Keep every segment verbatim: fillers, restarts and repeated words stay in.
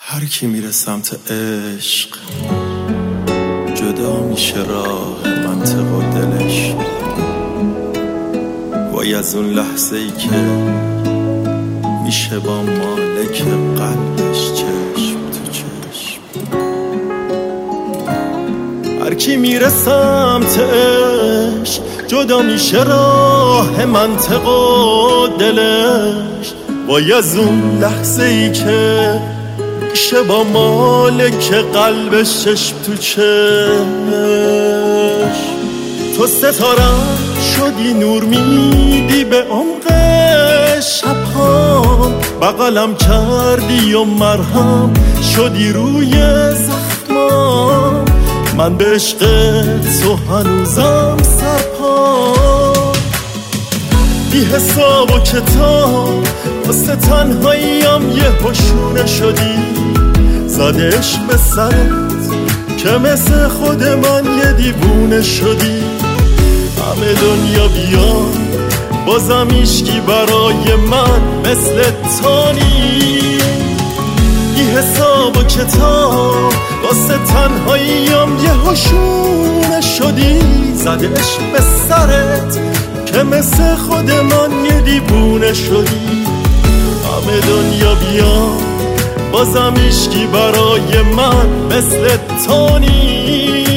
هر کی میره سمت عشق جدا میشه راه منطق و دلش، وای از اون لحظه ای که میشه با مالک قلبش چشم تو چشم. هر کی میره سمت عشق جدا میشه راه منطق و دلش، وای از اون لحظه ای که میشه با مالک قلبش چشم تو چشم. تو ستارم شدی، نور میدی به عمق شبهام، بغلم کردی و مرهم شدی روی زخمام. من به عشق تو هنوزم سرپام، بی حساب و کتاب واسه تنهاییم یه هشونه شدی. زده عشق به سرت که مثل خود من یه دیوونه شدی. همه دنیا بیان بازم ایشکی برای من مثل تو نیست. بی حساب و کتاب واسه تنهاییم یه هشونه شدی. زده عشق به سرت که مثل خود من یه دیوونه شدی. همه دنیا بیان بازم ایشکی برای من مثل تو نیست.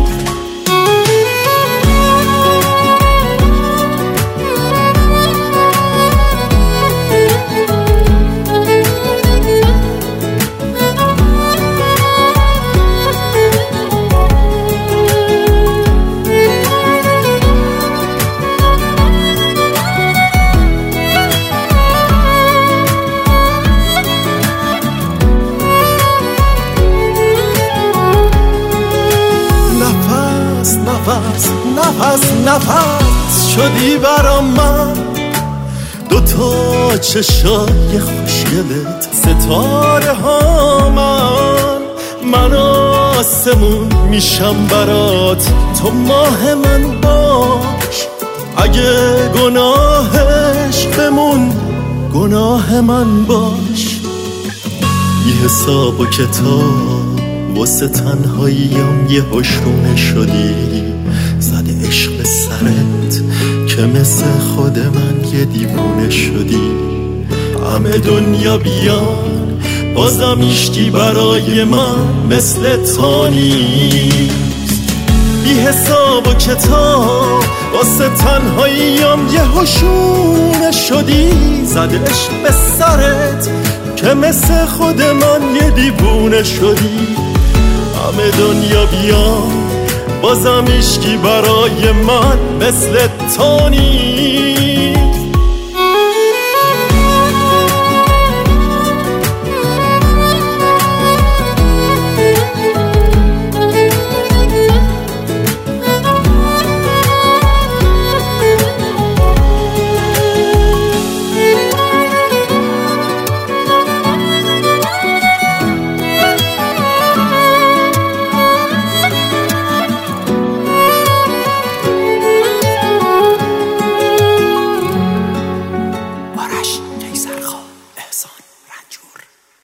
نفس نفس نفس شدی برام من، دوتا چشای خوشگلت ستاره ها من. من آسمون میشم برات تو ماه من باش. اگه گناهش بمون گناه من باش. بی حساب و کتاب واسه تنهاییم یه هشونه شدی. زده عشق به سرت که مثل خود من یه دیوونه شدی. همه دنیا بیان بازم ایشکی برای من مثل تو نیست. بی حساب و کتاب واسه تنهاییم یه هشونه شدی. زده عشق به سرت که مثل خود من یه دیوونه شدی. همه دنیا بیان بازم ایشکی برای من مثل تو نیست.